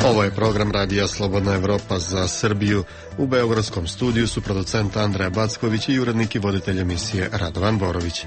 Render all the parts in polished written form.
Ovo je program Radija Slobodna Evropa za Srbiju. U beogradskom studiju su producent Andreja Backović i urednik i voditelj emisije Radovan Borović.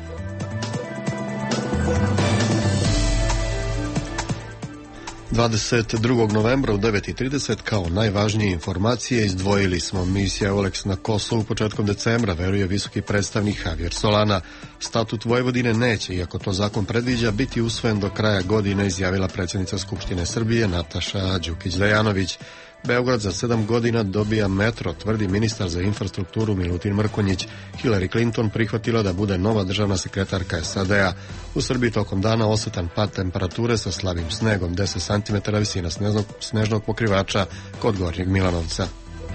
...22. novembra u 9:30 kao najvažnije informacije izdvojili smo misija EULEX na Kosovu početkom decembra, veruje visoki predstavnik Javier Solana. Statut Vojvodine neće, iako to zakon predviđa, biti usvojen do kraja godine, izjavila predsjednica Skupštine Srbije Nataša Đukić-Dejanović. Beograd za 7 godina dobija metro, tvrdi ministar za infrastrukturu Milutin Mrkonjić. Hillary Clinton prihvatila da bude nova državna sekretarka SAD-a. U Srbiji tokom dana osetan pad temperature sa slabim snegom, 10 cm visina snežnog pokrivača kod Gornjeg Milanovca.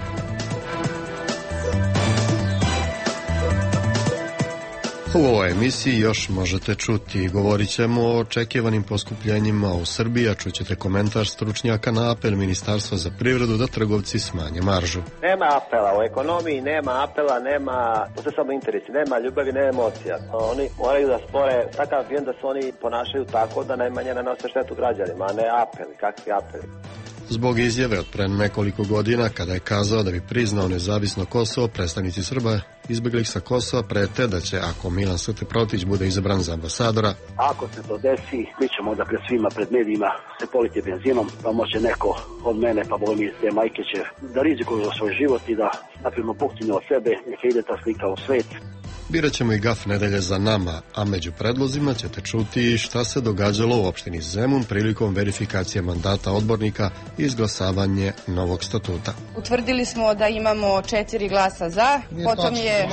U ovoj emisiji još možete čuti. Govorit ćemo o očekivanim poskupljenjima u Srbiji, a čućete komentar stručnjaka na apel Ministarstva za privredu da trgovci smanje maržu. Nema apela u ekonomiji, nema apela, nema, to se samo interesi, nema ljubavi, nema emocija. Oni moraju da spore takav ambijent da se oni ponašaju tako da najmanje nanose štetu građanima, a ne apeli, kakvi apeli. Zbog izjave od pre nekoliko godina, kada je kazao da bi priznao nezavisno Kosovo, predstavnici Srba izbeglih sa Kosova prete da će, ako Milan St. Protić bude izabran za ambasadora, ako se to desi, mi ćemo da pred svima, pred medijima se politi benzinom, pa može neko od mene, pa boli mi iz te majke će da rizikuju za svoj život i da napravimo puktinu od sebe, neka ide ta slika u svet. Birat ćemo i gaf nedelje za nama, a među predlozima ćete čuti šta se događalo u opštini Zemun prilikom verifikacije mandata odbornika i izglasavanje novog statuta. Utvrdili smo da imamo 4 glasa za, potom je...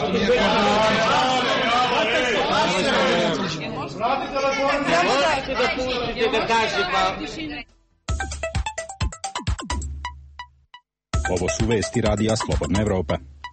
Ovo su vesti Radija Slobodna Evropa.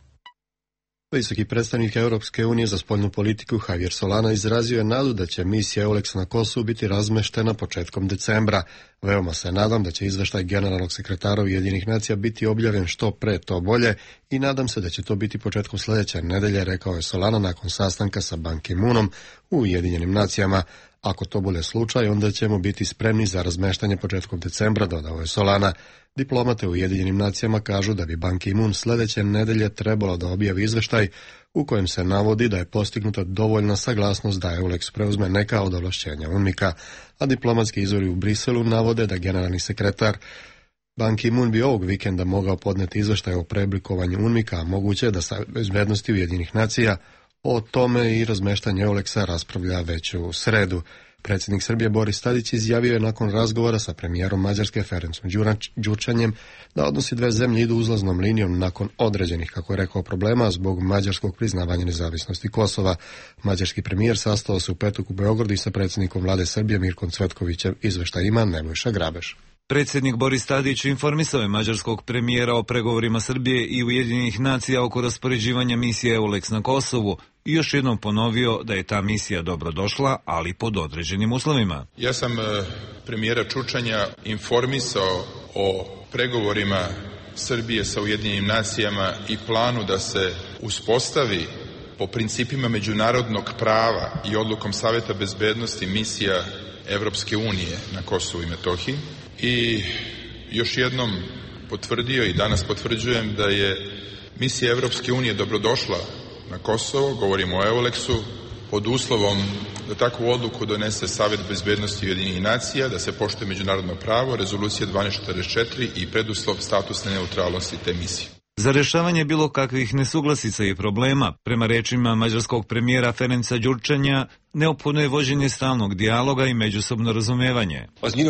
Visoki predstavnik Europske unije za spoljnu politiku Javier Solana izrazio je nadu da će misija EULEX na Kosovu biti razmeštena početkom decembra. Veoma se nadam da će izveštaj generalnog sekretara Ujedinjenih nacija biti objavljen što pre to bolje i nadam se da će to biti početkom sljedeće nedelje, rekao je Solana nakon sastanka sa Ban Ki-moonom u Ujedinjenim nacijama. Ako to bude slučaj, onda ćemo biti spremni za razmeštanje početkom decembra, dodao je Solana. Diplomate u Ujedinjenim nacijama kažu da bi Ban Ki-moon sljedeće nedelje trebalo da objavi izveštaj u kojem se navodi da je postignuta dovoljna saglasnost da EULEX preuzme neka od ovlašćenja UNMIK-a, a diplomatski izvori u Briselu navode da generalni sekretar Ban Ki-moon bi ovog vikenda mogao podneti izveštaj o preoblikovanju UNMIK-a, a moguće da Savet bezbednosti Ujedinjenih nacija o tome i razmeštanje EULEX-a raspravlja već u sredu. Predsjednik Srbije Boris Tadić izjavio je nakon razgovora sa premijerom Mađarske Ferencom Đurčanjem da odnosi dve zemlje idu uzlaznom linijom nakon određenih, kako je rekao, problema zbog mađarskog priznavanja nezavisnosti Kosova. Mađarski premijer sastao se u petak u Beogradu i sa predsjednikom vlade Srbije Mirkom Cvetkovićem. Izveštaj ima Nebojša Grabeš. Predsjednik Boris Tadić informisao je mađarskog premijera o pregovorima Srbije i Ujedinjenih nacija oko raspoređivanja misije EULEX na Kosovu i još jednom ponovio da je ta misija dobro došla, ali pod određenim uslovima. Ja sam premijera Čučanja informisao o pregovorima Srbije sa Ujedinjenim nacijama i planu da se uspostavi po principima međunarodnog prava i odlukom Saveta bezbednosti misija Evropske unije na Kosovu i Metohiji. I još jednom potvrdio i danas potvrđujem da je misija Evropske unije dobrodošla na Kosovo, govorimo o EULEX-u, pod uslovom da takvu odluku donese Savet bezbednosti Ujedinjenih nacija, da se poštuje međunarodno pravo, rezolucija 1244 i preduslov statusne neutralnosti te misije. Za rješavanje bilo kakvih nesuglasica i problema, prema rečima mađarskog premijera Ferenca Đurčanja, neophodno je vođenje stalnog dijaloga i međusobno razumevanje.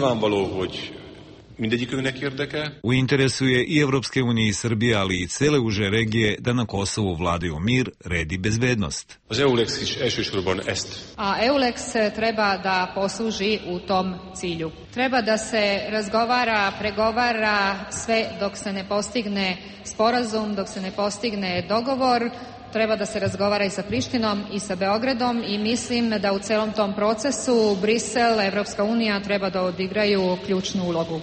U interesu je i Evropske unije i Srbije, ali i cele uže regije da na Kosovu vladaju mir, red i bezbednost. A EULEX treba da posluži u tom cilju. Treba da se razgovara, pregovara sve dok se ne postigne sporazum, dok se ne postigne dogovor. Treba da se razgovara i sa Prištinom i sa Beogradom i mislim da u celom tom procesu Brisel, Evropska unija treba da odigraju ključnu ulogu.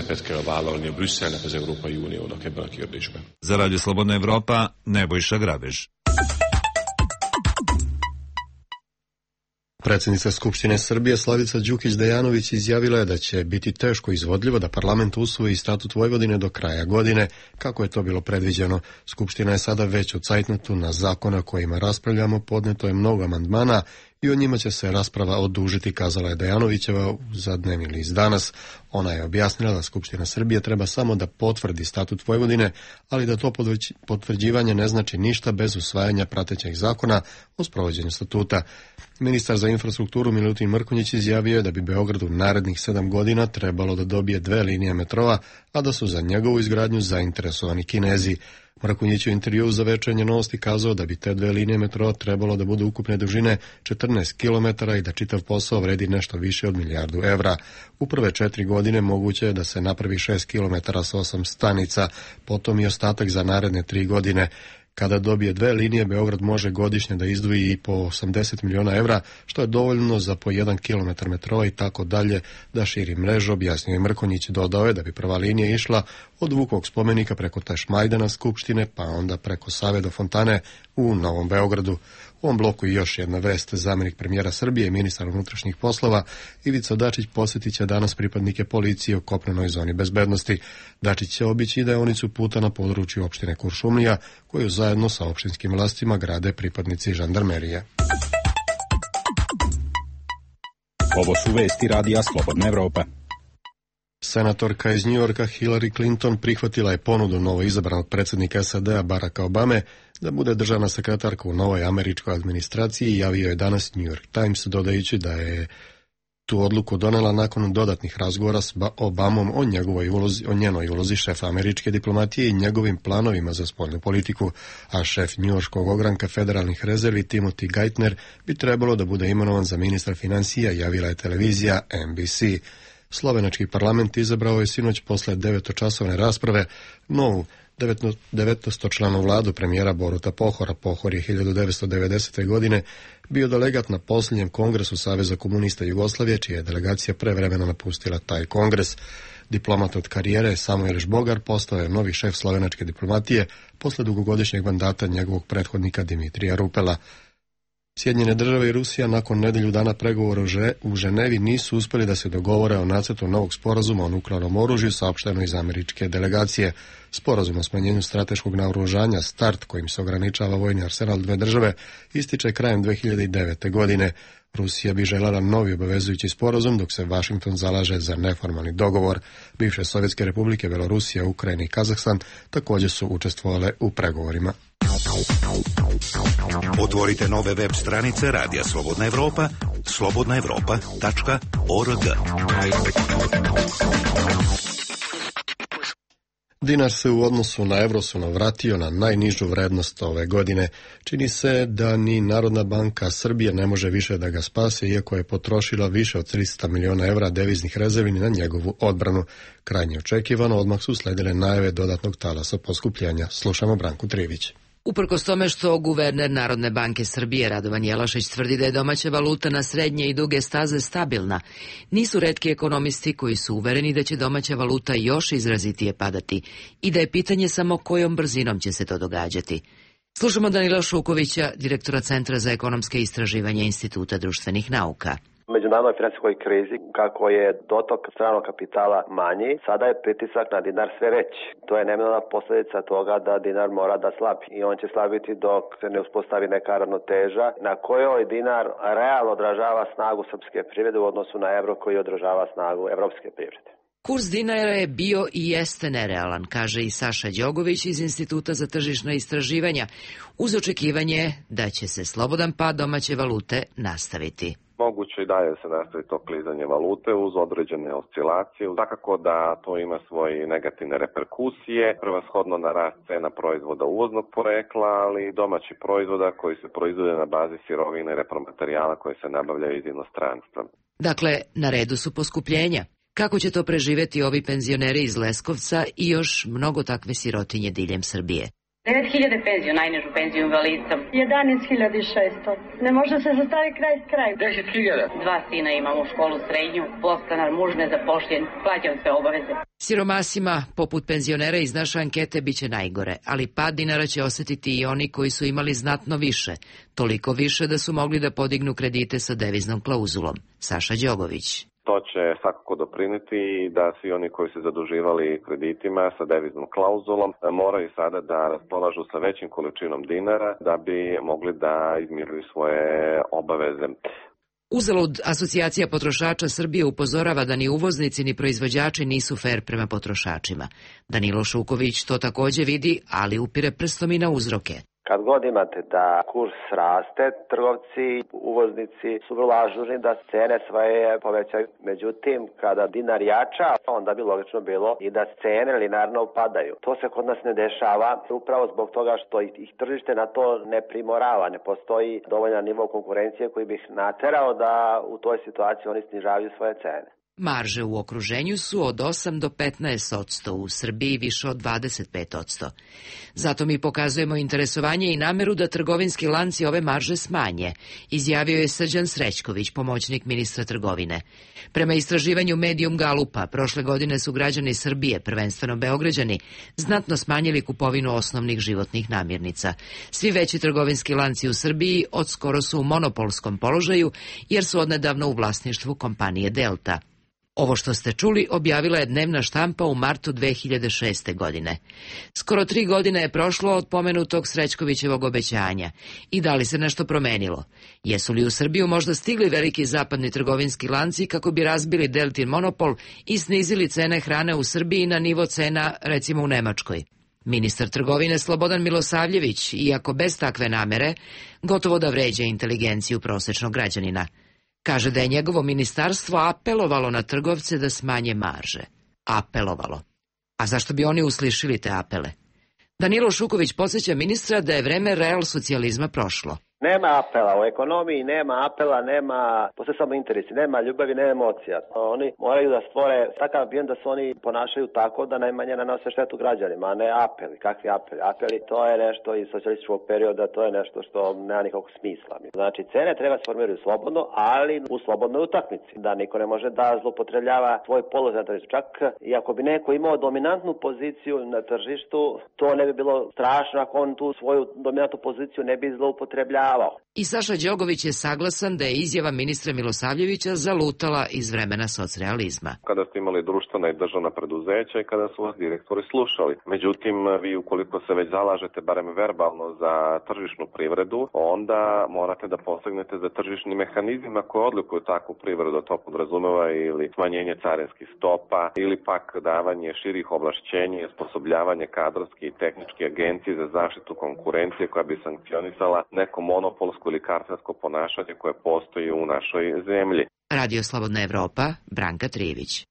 Za Radio Slobodna Evropa, Nebojša Grabež. Predsjednica Skupštine Srbije Slavica Đukić-Dejanović izjavila je da će biti teško izvodljivo da parlament usvoji statut Vojvodine do kraja godine, kako je to bilo predviđeno. Skupština je sada već u cajtnotu na zakona kojima raspravljamo, podneto je mnogo amandmana i o njima će se rasprava odužiti, kazala je Dejanovićeva za Dnevni list Danas. Ona je objasnila da Skupština Srbije treba samo da potvrdi statut Vojvodine, ali da to potvrđivanje ne znači ništa bez usvajanja pratećeg zakona o sprovođenju statuta. Ministar za infrastrukturu Milutin Mrkonjić izjavio je da bi Beograd u narednih 7 godina trebalo da dobije 2 linije metroa, a da su za njegovu izgradnju zainteresovani Kinezi. Mrkonjić u intervjuu za Večernje novosti kazao da bi te 2 linije metroa trebalo da budu ukupne dužine 14 km i da čitav posao vredi nešto više od milijardu evra. U prve 4 godine moguće je da se napravi 6 km sa 8 stanica, potom i ostatak za naredne 3 godine. Kada dobije 2 linije, Beograd može godišnje da izdvoji i po 80 miliona evra, što je dovoljno za po 1 km metroa i tako dalje da širi mrežu, objasnio je Mrkonjić. Dodao je da bi prva linija išla od Vukovog spomenika preko Tašmajdana Skupštine, pa onda preko Save do Fontane u Novom Beogradu. U ovom bloku i još jedna vest. Zamjenik premijera Srbije i ministar unutrašnjih poslova Ivica Dačić posjetit će danas pripadnike policije u kopnenoj zoni bezbednosti. Dačić će obići deonicu puta na području opštine Kuršumlija, koju zajedno sa opštinskim vlastima grade pripadnici žandarmerije. Ovo su vesti radija Slobodna Evropa. Senatorka iz Njujorka Hillary Clinton prihvatila je ponudu novoizabranog predsjednika SAD-a Baracka Obame da bude državna sekretarka u novoj američkoj administraciji, javio je danas New York Times, dodajući da je tu odluku donela nakon dodatnih razgovora s Obamom o njenoj ulozi šefa američke diplomatije i njegovim planovima za spoljnu politiku, a šef njujorškog ogranka federalnih rezervi Timothy Geithner bi trebalo da bude imenovan za ministra financija, javila je televizija NBC. Slovenački parlament izabrao je sinoć posle 9-časovne rasprave novu 19-članu vladu premijera Boruta Pohora. Pohor je 1990. godine bio delegat na posljednjem kongresu Saveza komunista Jugoslavije, čija je delegacija prevremeno napustila taj kongres. Diplomat od karijere Samuel Žbogar postao je novi šef slovenačke diplomatije posle dugogodišnjeg mandata njegovog prethodnika Dimitrija Rupela. Sjedinjene države i Rusija nakon nedelju dana pregovora u Ženevi nisu uspjeli da se dogovore o nacrtu novog sporazuma o nuklearnom oružju, saopšteno iz američke delegacije. Sporazum o smanjenju strateškog naoružanja START, kojim se ograničava vojni arsenal dve države, ističe krajem 2009. godine. Rusija bi željela novi obavezujući sporazum, dok se Vašington zalaže za neformalni dogovor. Bivše Sovjetske republike Belorusija, Ukrajina i Kazahstan također su učestvovale u pregovorima. Otvorite nove web stranice Radija Slobodna Evropa, slobodnaevropa.org. Dinar se u odnosu na euro vratio na najnižu vrednost ove godine. Čini se da ni Narodna banka Srbije ne može više da ga spase, iako je potrošila više od 300 miliona evra deviznih rezervi na njegovu odbranu. Krajnje očekivano, odmah su sledile najave dodatnog talasa poskupljenja. Slušamo Branku Trivić. Uprkos tome što guverner Narodne banke Srbije Radovan Jelašić tvrdi da je domaća valuta na srednje i duge staze stabilna, nisu retki ekonomisti koji su uvereni da će domaća valuta još izrazitije padati i da je pitanje samo kojom brzinom će se to događati. Slušamo Danila Šukovića, direktora Centra za ekonomske istraživanja Instituta društvenih nauka. U međunarodnoj financijskoj krizi, kako je dotok stranog kapitala manji, sada je pritisak na dinar sve veći. To je neminovna posljedica toga da dinar mora da slabi i on će slabiti dok se ne uspostavi neka ravnoteža na kojoj dinar realno odražava snagu srpske privrede u odnosu na evro koji odražava snagu evropske privrede. Kurs dinara je bio i jeste nerealan, kaže i Saša Đogović iz Instituta za tržišna istraživanja, uz očekivanje da će se slobodan pad domaće valute nastaviti. Moguće i dalje se nastavi to klizanje valute uz određene oscilacije. Svakako da to ima svoje negativne reperkusije, prevashodno na rast cena proizvoda uvoznog porekla, ali i domaćih proizvoda koji se proizvode na bazi sirovine i repromaterijala koje se nabavljaju iz inostranstva. Dakle, na redu su poskupljenja. Kako će to preživjeti ovi penzioneri iz Leskovca i još mnogo takve sirotinje diljem Srbije? 9.000 penziju, najnižu penziju invalidcom. 11.600. Ne može se sastaviti kraj s krajem. 10.000. 2 sina imam u školu srednju, postanar, muž nezapošljen, plaćam sve obaveze. Siromasima, poput penzionera iz naše ankete, biće najgore, ali pad dinara će osetiti i oni koji su imali znatno više, toliko više da su mogli da podignu kredite sa deviznom klauzulom. Saša Đogović. To će svakako doprineti da svi oni koji se zaduživali kreditima sa deviznom klauzulom moraju sada da raspolažu sa većim količinom dinara da bi mogli da izmiruju svoje obaveze. Uzalud, Asocijacija potrošača Srbije upozorava da ni uvoznici ni proizvođači nisu fer prema potrošačima. Danilo Šuković to takođe vidi, ali upire prstom i na uzroke. Kad god imate da kurs raste, trgovci, uvoznici su vrlo ažurni da cene svoje povećaju. Međutim, kada dinar jača, onda bi logično bilo i da cene linearno padaju. To se kod nas ne dešava upravo zbog toga što ih tržište na to ne primorava. Ne postoji dovoljan nivo konkurencije koji bi ih naterao da u toj situaciji oni snižavaju svoje cene. Marže u okruženju su od 8 do 15%, u Srbiji više od 25%. Zato mi pokazujemo interesovanje i nameru da trgovinski lanci ove marže smanje, izjavio je Srđan Srećković, pomoćnik ministra trgovine. Prema istraživanju Medium Galupa, prošle godine su građani Srbije, prvenstveno Beograđani, znatno smanjili kupovinu osnovnih životnih namirnica. Svi veći trgovinski lanci u Srbiji odskoro su u monopolskom položaju, jer su odnedavno u vlasništvu kompanije Delta. Ovo što ste čuli objavila je dnevna štampa u martu 2006. godine. Skoro 3 godine je prošlo od pomenutog Srećkovićevog obećanja. I da li se nešto promenilo? Jesu li u Srbiju možda stigli veliki zapadni trgovinski lanci kako bi razbili Deltin monopol i snizili cene hrane u Srbiji na nivo cena, recimo u Nemačkoj? Ministar trgovine Slobodan Milosavljević, iako bez takve namere, gotovo da vređa inteligenciju prosečnog građanina. Kaže da je njegovo ministarstvo apelovalo na trgovce da smanje marže. Apelovalo. A zašto bi oni uslišili te apele? Danilo Šuković podsjeća ministra da je vreme real socijalizma prošlo. Nema apela u ekonomiji, nema apela, nema, postoje samo interesi, nema ljubavi, nema emocija. Oni moraju da stvore takav ambijent da se oni ponašaju tako da najmanje nanose štetu građanima, a ne apeli. Kakvi apeli? Apeli, to je nešto iz socijalističkog perioda, to je nešto što nema nikakvog smisla. Znači, cene treba se formiraju slobodno, ali u slobodnoj utakmici. Da niko ne može da zloupotrebljava svoj položaj na tržištu. Čak i ako bi neko imao dominantnu poziciju na tržištu, to ne bi bilo strašno ako on tu svoju dominantnu poziciju ne bi zloupotrebljavao. I Saša Đogović je saglasan da je izjava ministra Milosavljevića zalutala iz vremena socrealizma. Kada ste imali društvena i državna preduzeća i kada su vas direktori slušali. Međutim, vi ukoliko se već zalažete barem verbalno za tržišnu privredu, onda morate da posegnete za tržišnim mehanizmima koje odlikuju takvu privredu. To podrazumeva ili smanjenje carinskih stopa ili pak davanje širih ovlašćenja i osposobljavanje kadrovske i tehničke agencije za zaštitu konkurencije koja bi sankcionisala neko monopolsko ili kartelsko ponašanje koje postoji u našoj zemlji. Radio Slobodna Evropa, Branka Trijević.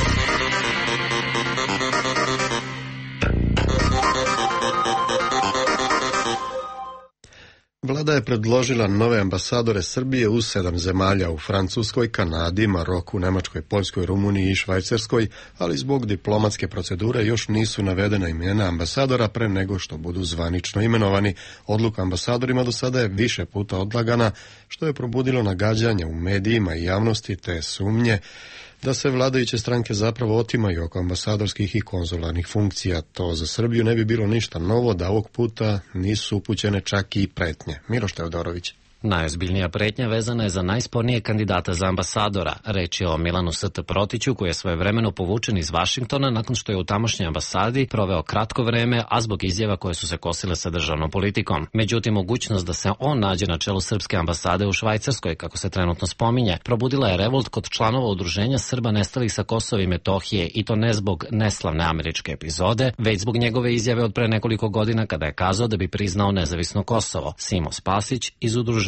Vlada je predložila nove ambasadore Srbije u 7 zemalja, u Francuskoj, Kanadi, Maroku, Nemačkoj, Poljskoj, Rumuniji i Švajcarskoj, ali zbog diplomatske procedure još nisu navedena imena ambasadora pre nego što budu zvanično imenovani. Odluka ambasadorima do sada je više puta odlagana, što je probudilo nagađanja u medijima i javnosti te sumnje da se vladajuće stranke zapravo otimaju oko ambasadorskih i konzularnih funkcija. To za Srbiju ne bi bilo ništa novo da ovog puta nisu upućene čak i pretnje. Miloš Teodorović. Najozbiljnija pretnja vezana je za najspornije kandidata za ambasadora. Reč je o Milanu St. Protiću, koji je svojevremeno povučen iz Vašingtona nakon što je u tamošnjoj ambasadi proveo kratko vreme, a zbog izjava koje su se kosile sa državnom politikom. Međutim, mogućnost da se on nađe na čelu srpske ambasade u Švajcarskoj, kako se trenutno spominje, probudila je revolt kod članova udruženja Srba nestalih sa Kosova i Metohije, i to ne zbog neslavne američke epizode, već zbog njegove izjave od pre nekoliko godina kada je kazao da bi priznao nezavisno Kosovo. Simo Spasić iz udruženja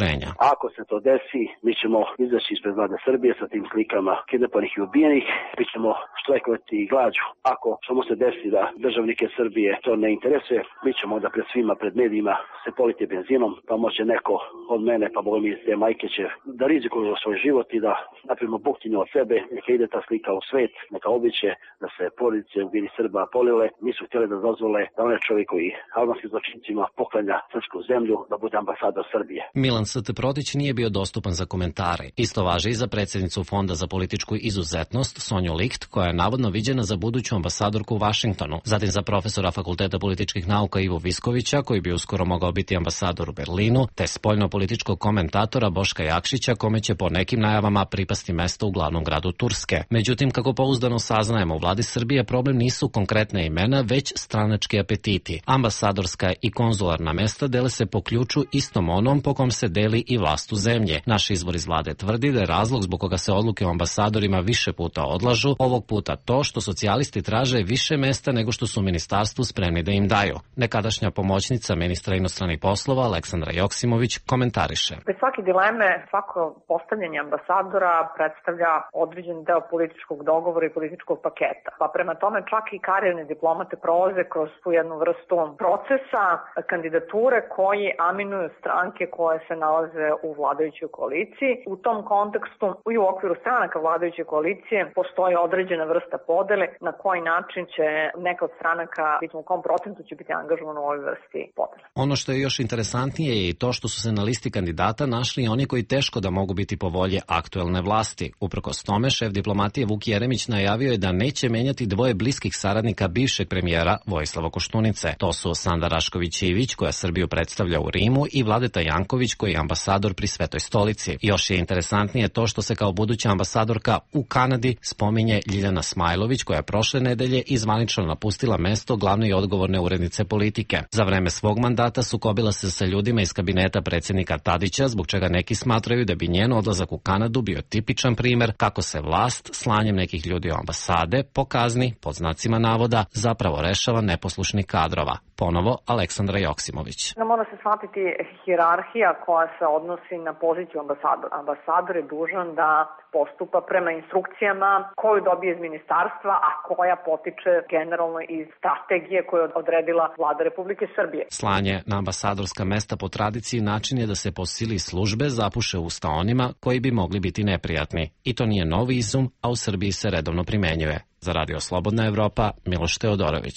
okruženja. Ako se to desi, mi ćemo izaći ispred vlade Srbije sa tim slikama kidnapanih i ubijenih, mi ćemo štrajkovati i glađu. Ako ćemo se desi da državnike Srbije to ne interesuje, mi ćemo da pred svima, pred medijima se politi benzinom, pa može neko od mene, pa boga mi iz te majke će da rizikuju za svoj život i da napravimo buktinju od sebe, neka ide ta slika u svet, neka običe da se porodice ubili Srba polile, nisu htjeli da dozvole da onaj čovjek koji albanskim zločincima poklanja srpsku zemlju da bude ambasador Srbije. Milan St. Protić nije bio dostupan za komentare. Isto važi i za predsjednicu Fonda za političku izuzetnost Sonju Licht, koja je navodno viđena za buduću ambasadorku u Vašingtonu. Zatim za profesora Fakulteta političkih nauka Ivo Viskovića, koji bi uskoro mogao biti ambasador u Berlinu, te spoljno-političkog komentatora Boška Jakšića, kome će po nekim najavama pripasti mesto u glavnom gradu Turske. Međutim, kako pouzdano saznajemo, u vladi Srbije problem nisu konkretne imena, već stranački apetiti. Ambasadorska i konzularna mesta dele se po ključu istom onom po kom se deli i vlast u zemlje. Naš izvor iz vlade tvrdi da je razlog zbog koga se odluke o ambasadorima više puta odlažu, ovog puta to što socijalisti traže više mesta nego što su u ministarstvu spremni da im daju. Nekadašnja pomoćnica ministra inostranih poslova Aleksandra Joksimović komentariše. Bez svake dileme, svako postavljanje ambasadora predstavlja određen deo političkog dogovora i političkog paketa. Pa prema tome čak i karijerne diplomate prolaze kroz tu jednu vrstu procesa, kandidature koji aminuju stranke koje se nalaze u vladajućoj koaliciji. U tom kontekstu i u okviru stranaka vladajuće koalicije postoji određena vrsta podele na koji način će neka od stranaka biti, u kom procentu će biti angažovano u ovoj vrsti podele. Ono što je još interesantnije je i to što su se na listi kandidata našli oni koji teško da mogu biti po volje aktuelne vlasti. Uprkos tome, šef diplomatije Vuk Jeremić najavio je da neće menjati dvoje bliskih saradnika bivšeg premijera Vojislava Koštunice. To su Sanda Rašković-Ivić, koja Srbiju predstavlja u Rimu, i Vladeta Janković, koji je ambasador pri Svetoj stolici. Još je interesantnije to što se kao buduća ambasadorka u Kanadi spominje Ljiljana Smajlović, koja je prošle nedelje zvanično napustila mesto glavne i odgovorne urednice Politike. Za vreme svog mandata sukobila se sa ljudima iz kabineta predsjednika Tadića, zbog čega neki smatraju da bi njen odlazak u Kanadu bio tipičan primer kako se vlast slanjem nekih ljudi u ambasade po kazni, pod znacima navoda, zapravo rešava neposlušnih kadrova. Ponovo Aleksandra Joksimović. Mora se shvatiti hijerarhija koja se odnosi na poziciju ambasadora. Ambasador je dužan da postupa prema instrukcijama koju dobije iz ministarstva, a koja potiče generalno iz strategije koju je odredila vlada Republike Srbije. Slanje na ambasadorska mesta po tradiciji način je da se po sili službe zapuše usta onima koji bi mogli biti neprijatni. I to nije novi izum, a u Srbiji se redovno primenjuje. Za Radio Slobodna Evropa, Miloš Teodorović.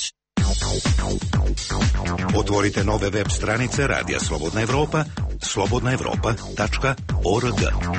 Otvorite nove web stranice Radija Slobodna Evropa, slobodnaevropa.org.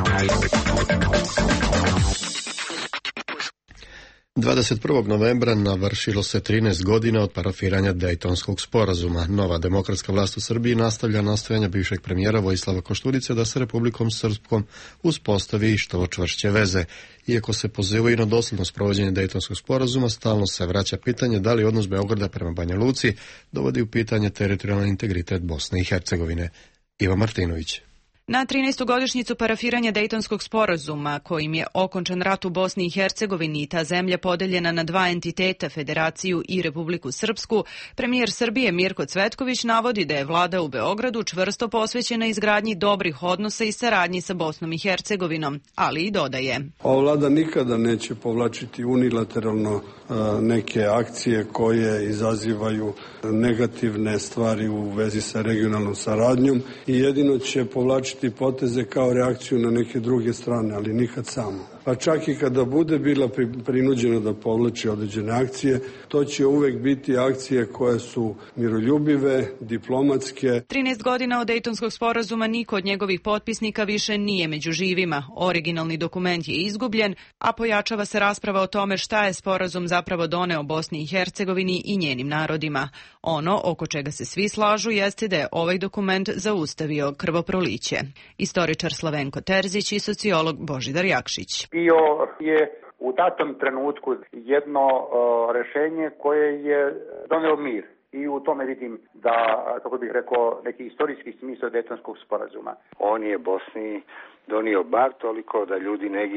21. novembra navršilo se 13 godina od parafiranja Dejtonskog sporazuma. Nova demokratska vlast u Srbiji nastavlja nastojanja bivšeg premijera Vojislava Koštunice da se Republikom Srpskom uspostavi što čvršće veze. Iako se pozivaju na dosledno sprovođenje Dejtonskog sporazuma, stalno se vraća pitanje da li odnos Beograda prema Banja Luci dovodi u pitanje teritorijalni integritet Bosne i Hercegovine. Iva Martinović. Na 13. godišnjicu parafiranja Dejtonskog sporazuma, kojim je okončan rat u Bosni i Hercegovini i ta zemlja podeljena na dva entiteta, Federaciju i Republiku Srpsku, premijer Srbije Mirko Cvetković navodi da je vlada u Beogradu čvrsto posvećena izgradnji dobrih odnosa i saradnji sa Bosnom i Hercegovinom, ali i dodaje. Ova vlada nikada neće povlačiti unilateralno neke akcije koje izazivaju negativne stvari u vezi sa regionalnom saradnjom i jedino će povlačiti poteze kao reakciju na neke druge strane, ali nikad samo. Pa čak i kada bude bila prinuđena da povlači određene akcije, to će uvek biti akcije koje su miroljubive, diplomatske. 13 godina od Dejtonskog sporazuma niko od njegovih potpisnika više nije među živima. Originalni dokument je izgubljen, a pojačava se rasprava o tome šta je sporazum zapravo doneo Bosni i Hercegovini i njenim narodima. Ono oko čega se svi slažu jeste da je ovaj dokument zaustavio krvoproliće. Istoričar Slavenko Terzić i sociolog Božidar Jakšić. Bio je u datom trenutku jedno rešenje koje je donelo mir. I u tome vidim da, kako bih rekao, neki istorijski smisao Dejtonskog sporazuma. On je Bosni donio bar toliko da ljudi ne ginu.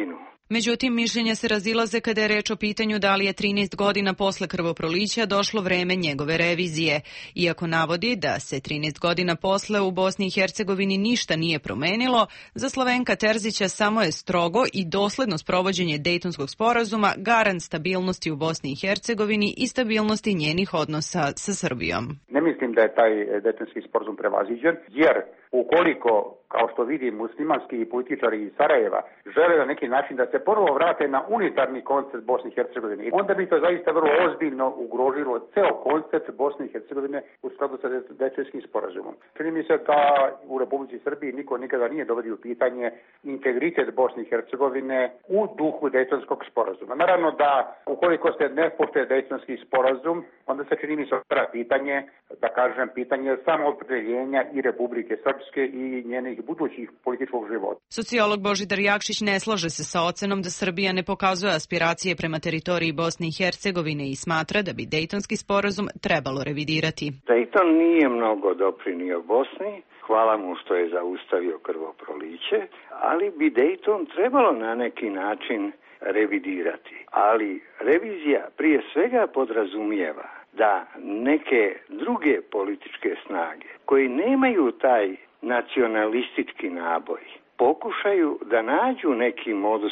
Međutim, mišljenja se razilaze kada je reč o pitanju da li je 13 godina posle krvoprolića došlo vreme njegove revizije. Iako navodi da se 13 godina posle u Bosni i Hercegovini ništa nije promenilo, za Slavenka Terzića samo je strogo i dosledno sprovođenje Dejtonskog sporazuma garant stabilnosti u Bosni i Hercegovini i stabilnosti njenih odnosa sa Srbijom. Ne mislim da je taj Dejtonski sporazum prevaziđen, jer ukoliko, kao što vidim, muslimanski političari iz Sarajeva žele na neki način da se ponovo vrate na unitarni koncept Bosne i Hercegovine, onda bi to zaista vrlo ozbiljno ugrožilo ceo koncept Bosne i Hercegovine u skladu sa Dejtonskim sporazumom. Čini mi se da u Republici Srbiji niko nikada nije dovodio u pitanje integritet Bosne i Hercegovine u duhu Dejtonskog sporazuma. Naravno da ukoliko se ne poštuje Dejtonski sporazum, onda se čini mi se otvara pitanje, da kažem, pitanje samoopredeljenja i Republike Srpske i njenih budućih političkog života. Sociolog Božidar Jakšić ne slaže se sa ocenom da Srbija ne pokazuje aspiracije prema teritoriji Bosne i Hercegovine i smatra da bi Dejtonski sporazum trebalo revidirati. Dejton nije mnogo doprinio Bosni, hvala mu što je zaustavio krvoproliće, ali bi Dejton trebalo na neki način revidirati. Ali revizija prije svega podrazumijeva da neke druge političke snage koji nemaju taj nacionalistički naboj pokušaju da nađu neki modus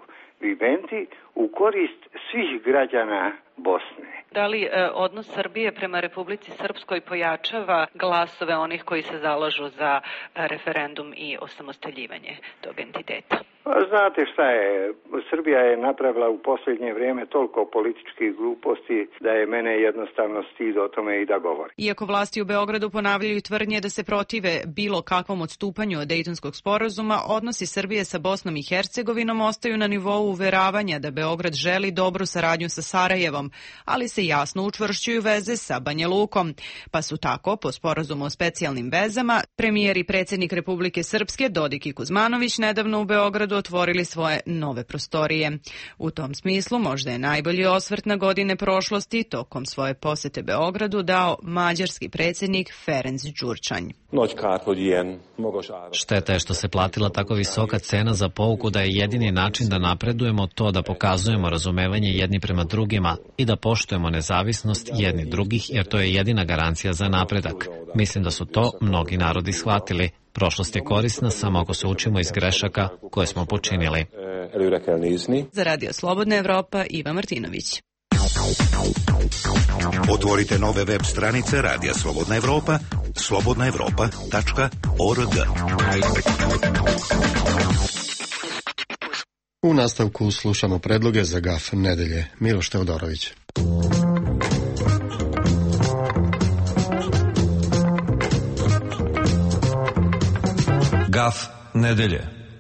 vivendi u korist svih građana Bosne. Da li odnos Srbije prema Republici Srpskoj pojačava glasove onih koji se zalažu za referendum i osamostaljivanje tog entiteta? Znate šta je, Srbija je napravila u posljednje vrijeme toliko političkih gluposti da je mene jednostavno stid o tome i da govori. Iako vlasti u Beogradu ponavljaju tvrdnje da se protive bilo kakvom odstupanju od Dejtonskog sporazuma, odnosi Srbije sa Bosnom i Hercegovinom ostaju na nivou uveravanja da Beograd želi dobru saradnju sa Sarajevom, ali se jasno učvršćuju veze sa Banja Lukom. Pa su tako, po sporazumu o specijalnim vezama, premijer i predsjednik Republike Srpske Dodik i Kuzmanović nedavno u Beogradu otvorili svoje nove prostorije. U tom smislu možda je najbolji osvrt na godine prošlosti tokom svoje posete Beogradu dao mađarski predsjednik Ferenc Gyurcsány. Šteta je što se platila tako visoka cena za pouku da je jedini način da napredujemo to da pokazujemo razumevanje jedni prema drugima i da poštujemo nezavisnost jedni drugih, jer to je jedina garancija za napredak. Mislim da su to mnogi narodi shvatili. Prošlost je korisna samo ako se učimo iz grešaka koje smo počinili. Za Radio Slobodna Evropa, Iva Martinović. Otvorite nove web stranice Radija Slobodna Evropa, slobodnaevropa.org. U nastavku slušamo predloge za GAF nedelje. Miloš Teodorović. GAF nedelje.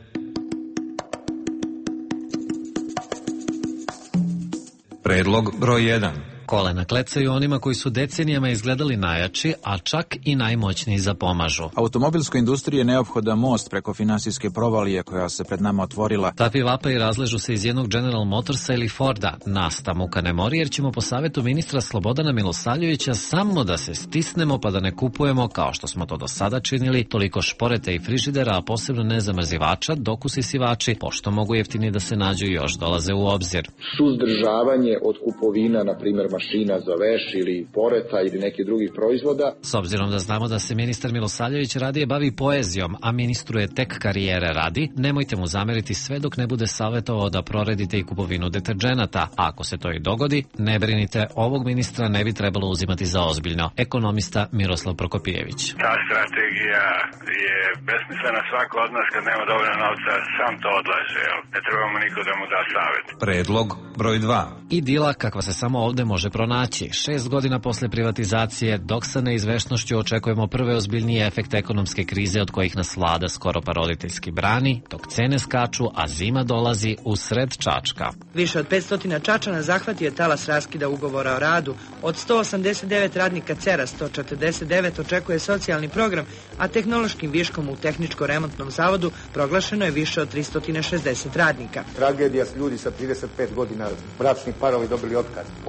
Predlog broj 1. Kolena klecaju onima koji su decenijama izgledali najjači, a čak i najmoćniji zapomažu. Automobilskoj industriji je neophodan most preko finansijske provalije koja se pred nama otvorila. Takvi vapaji razležu se iz jednog General Motorsa ili Forda. Nas ta muka ne mori jer ćemo po savjetu ministra Slobodana Milosavljevića samo da se stisnemo pa da ne kupujemo, kao što smo to do sada činili, toliko šporeta i frižidera, a posebno nezamrzivača, dok usisivači, pošto mogu jeftinije da se nađu, još dolaze u obzir. Suzdržavanje od kupovina, na primjer, mašina za veš ili poreta ili nekih drugih proizvoda. S obzirom da znamo da se ministar Milosavljević radije bavi poezijom, a ministru je tek karijere radi, nemojte mu zameriti sve dok ne bude savjetovao da proredite i kupovinu deterdženata. A ako se to i dogodi, ne brinite, ovog ministra ne bi trebalo uzimati za ozbiljno. Ekonomista Miroslav Prokopijević. Ta strategija je besmislena. Svako od nas kad nema dovoljno novca sam to odlaže. Ne trebamo niko da mu da savjet. Predlog broj 2. Idila kakva se samo ovde može pronaći. 6 godina posle privatizacije, dok sa neizvešnošću očekujemo prve ozbiljnije efekte ekonomske krize od kojih nas vlada skoro pa roditeljski brani, dok cene skaču, a zima dolazi u sred Čačka. Više od 500 Čačana zahvatio je talas raskida ugovora o radu. Od 189 radnika CERA 149 očekuje socijalni program, a tehnološkim viškom u tehničko-remontnom zavodu proglašeno je više od 360 radnika. Tragedija, ljudi sa 35 godina, bračni parovi dobili otkaz. Od čega da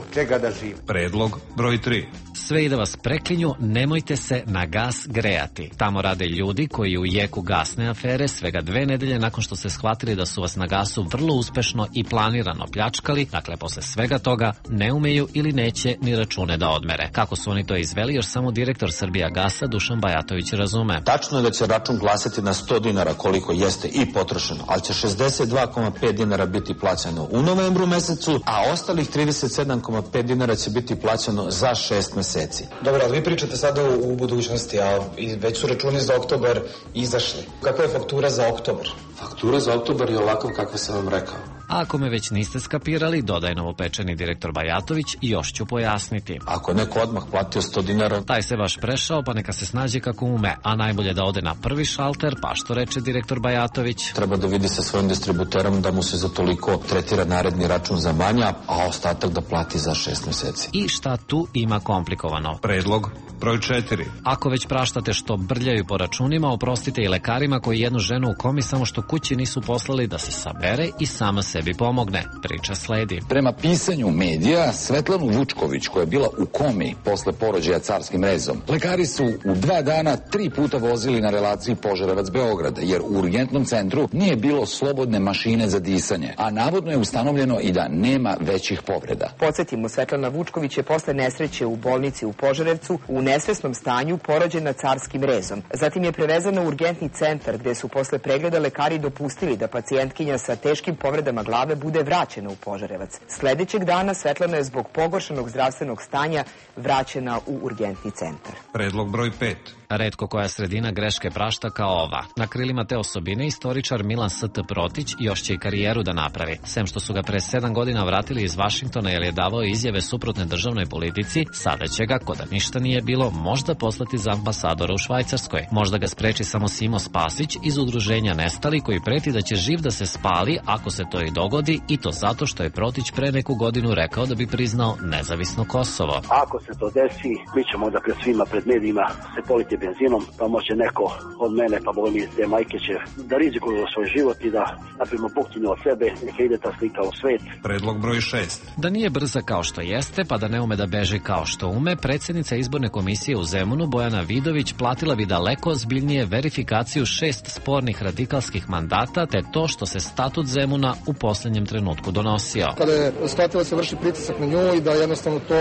da žive. Predlog broj 3. Sve i da vas preklinju, nemojte se na gas grejati. Tamo rade ljudi koji u jeku gasne afere svega 2 nedelje nakon što se shvatili da su vas na gasu vrlo uspešno i planirano pljačkali, dakle posle svega toga ne umeju ili neće ni račune da odmere. Kako su oni to izveli, još samo direktor Srbijagasa Dušan Bajatović razume. Tačno je da će račun glasati na 100 dinara koliko jeste i potrošeno, ali će 62,5 dinara biti plaćano u novembru mesecu, a ostalih 37,5 dinara će biti plaćano za 6 meseci. Dobro, ali vi pričate sada u budućnosti, a već su računi za oktobar izašli. Kakva je faktura za oktobar? Faktura za oktobar je ovakav kako sam vam rekao. A ako me već niste skapirali, dodaje novopečeni direktor Bajatović, i još ću pojasniti. Ako je neko odmah platio 100 dinara... Taj se baš prešao, pa neka se snađe kako ume, a najbolje da ode na prvi šalter, pa što reče direktor Bajatović? Treba da vidi sa svojim distributerom da mu se za toliko tretira naredni račun za manja, a ostatak da plati za 6 meseci. I šta tu ima komplikovano? Predlog broj 4. Ako već praštate što brljaju po računima, oprostite i lekarima koji jednu ženu u komi samo što kući nisu poslali da se sabere i sama sebi pomogne. Priča sledi. Prema pisanju medija, Svetlanu Vučković, koja je bila u komi posle porođaja carskim rezom, lekari su u 2 dana 3 puta vozili na relaciji Požarevac-Beograd, jer u urgentnom centru nije bilo slobodne mašine za disanje, a navodno je ustanovljeno i da nema većih povreda. Podsjetimo, Svetlana Vučković je posle nesreće u bolnici u Požarevcu u nesvesnom stanju porođena carskim rezom. Zatim je prevezana u urgentni centar, gde su posle pregleda lekari dopustili da pacijentkinja sa teškim povredama glave bude vraćena u Požarevac. Sledećeg dana Svetlana je zbog pogoršanog zdravstvenog stanja vraćena u urgentni centar. Predlog broj 5. Retko koja sredina greške prašta kao ova. Na krilima te osobine istoričar Milan St. Protić još će i karijeru da napravi. Sem što su ga pre 7 godina vratili iz Vašingtona jer je davao izjave suprotne državnoj politici, sada će ga, ko da ništa nije bilo, možda poslati za ambasadora u Švajcarskoj. Možda ga spreči samo Simo Spasić iz udruženja Nestali, koji preti da će živ da se spali ako se to i dogodi, i to zato što je Protić pre neku godinu rekao da bi priznao nezavisno Kosovo. Ako se to desi, mi ćemo da pred svima, pred medijima se politi benzinom, pa može neko od mene, pa boli mi te majke će da rizikuju svoj život i da napravimo puktinju od sebe, neka ide ta slika u svet. Predlog broj 6. Da nije brza kao što jeste, pa da ne ume da beži kao što ume, predsjednica izborne komisije u Zemunu Bojana Vidović platila bi daleko ozbiljnije verifikaciju 6 spornih radikalskih mandata, te to što se statut Zemuna u poslednjem trenutku donosio. Kada je shvatila se vrši pritisak na nju i da jednostavno to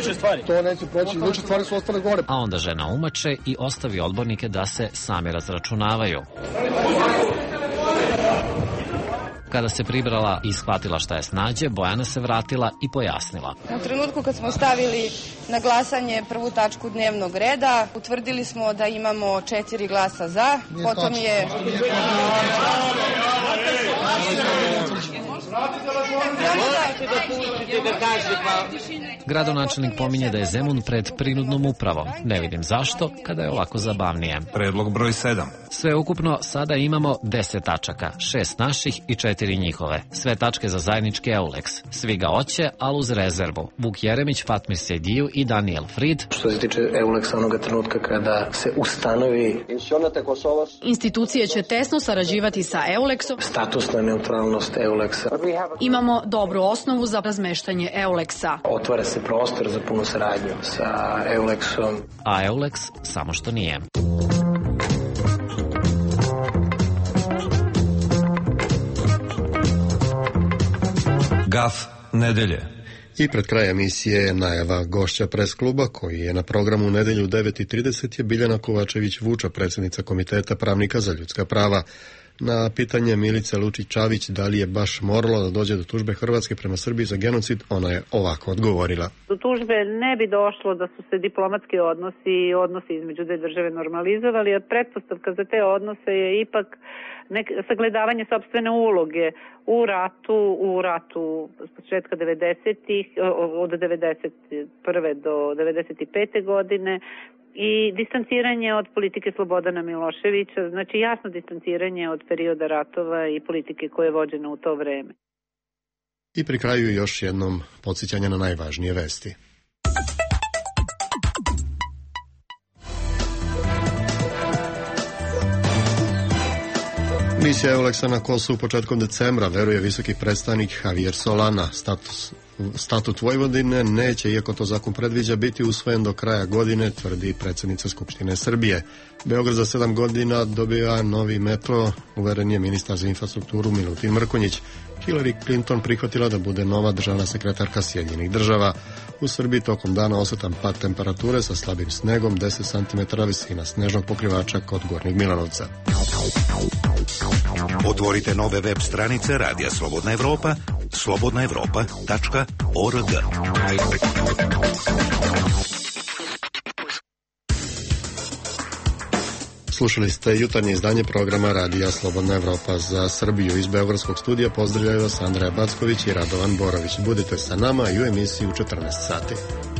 neće proći, više stvari su ostale gore. A onda žena umače i ostavi odbornike da se sami razračunavaju. Kada se pribrala i shvatila šta je snađe, Bojana se vratila i pojasnila. U trenutku kad smo stavili na glasanje prvu tačku dnevnog reda, utvrdili smo da imamo 4 glasa za, potom je... Gradonačelnik pominje da je Zemun pred prinudnom upravom. Ne vidim zašto, kada je ovako zabavnije. Predlog broj 7. Sve ukupno sada imamo 10 tačaka, 6 naših i 4 njihove. Sve tačke za zajednički EULEX. Svi ga hoće, ali uz rezervu. Vuk Jeremić, Fatmir Sediju i Daniel Frid. Što se tiče EULEX onoga trenutka kada se ustanovi, institucije će tesno sarađivati sa EULEX-om. Statusna neutralnost EULEX-a. Imamo dobru osnovu za razmeštanje EULEX-a. Otvara se prostor za punu saradnju sa EULEX-om. A EULEX samo što nije. Gaf nedelje. I pred kraj emisije najava gošća pres kluba koji je na programu u nedelju 9:30 je Biljana Kovačević-Vuča, predsjednica Komiteta pravnika za ljudska prava. Na pitanje Milice Lučić-Čavić da li je baš moralo da dođe do tužbe Hrvatske prema Srbiji za genocid, ona je ovako odgovorila. Do tužbe ne bi došlo da su se diplomatski odnosi između dve države normalizovali, a pretpostavka za te odnose je ipak sagledavanje sopstvene uloge u ratu s početka 90-ih, od 91. do 95. godine, i distanciranje od politike Slobodana Miloševića, znači jasno distanciranje od perioda ratova i politike koja je vođena u to vreme. I pri kraju još jednom podsjećanje na najvažnije vesti. Misija EULEX-a na Kosovu početkom decembra, veruje visoki predstavnik Javier Solana. Statut Vojvodine neće, iako to zakon predviđa, biti usvojen do kraja godine, tvrdi predsjednica Skupštine Srbije. Beograd za 7 godina dobija novi metro, uveren je ministar za infrastrukturu Milutin Mrkonjić. Hillary Clinton prihvatila da bude nova državna sekretarka Sjedinjenih država. U Srbiji tokom dana osetan pad temperature sa slabim snegom, 10 cm visina snežnog pokrivača kod Gornjeg Milanovca. Otvorite nove web stranice Radija Slobodna Evropa, slobodnaevropa.org. Slušali ste jutarnje izdanje programa Radija Slobodna Evropa. Za Srbiju iz Beogradskog studija pozdravljaju vas Andreja Backović i Radovan Borović. Budite sa nama i u emisiji u 14 sati.